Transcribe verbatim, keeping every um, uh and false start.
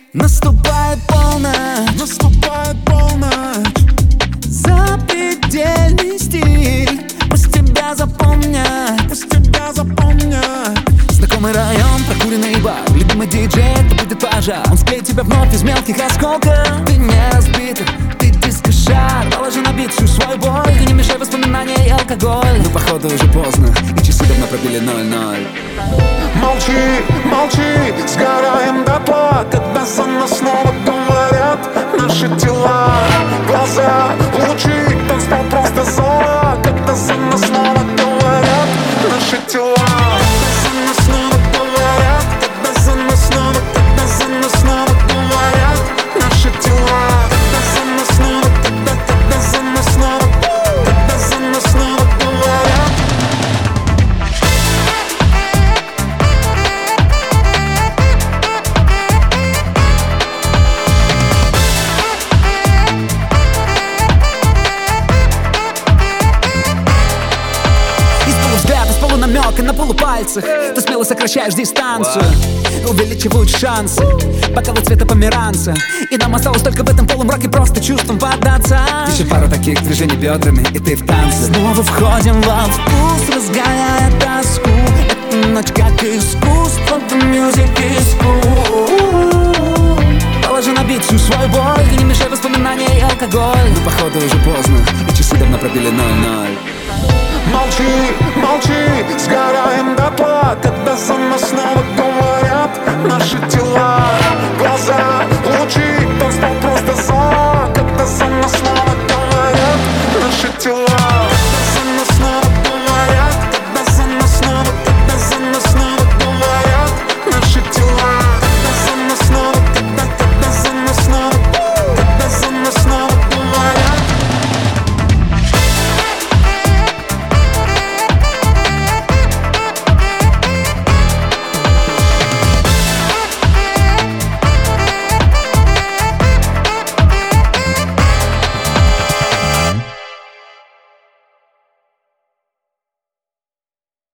Наступает полночь, наступает полночь. Запредельный стиль, пусть тебя запомнят, пусть тебя запомнят. Знакомый район, прокуренный бар, любимый диджей, это будет пожар. Он склеит тебя вновь из мелких осколков. Ты не разбитый, ты дискошар. Положи на бит всю свою боль, ты не мешай воспоминания и алкоголь. Но походу уже поздно, и часы давно пробили ноль-ноль. Молчи, молчи, сгораем дотла, когда за нас снова говорят наши тела. Глаза, лучи, танцпол просто зола, когда за нас снова говорят наши тела. Намек на полупальцах, ты смело сокращаешь дистанцию, увеличивают шансы бокалы цвета померанца. И нам осталось только в этом полумраке просто чувством поддаться. Еще пару таких движений бедрами, и ты в танце. Снова входим во вкус, разгоняя тоску. Эта ночь как искусство, the music is cool. Положи на бит всю свою боль, и не мешай воспоминания и алкоголь. Но походу уже поздно, и часы давно пробили ноль-ноль. Молчи, молчи, сгораем дотла, когда за нас снова говорят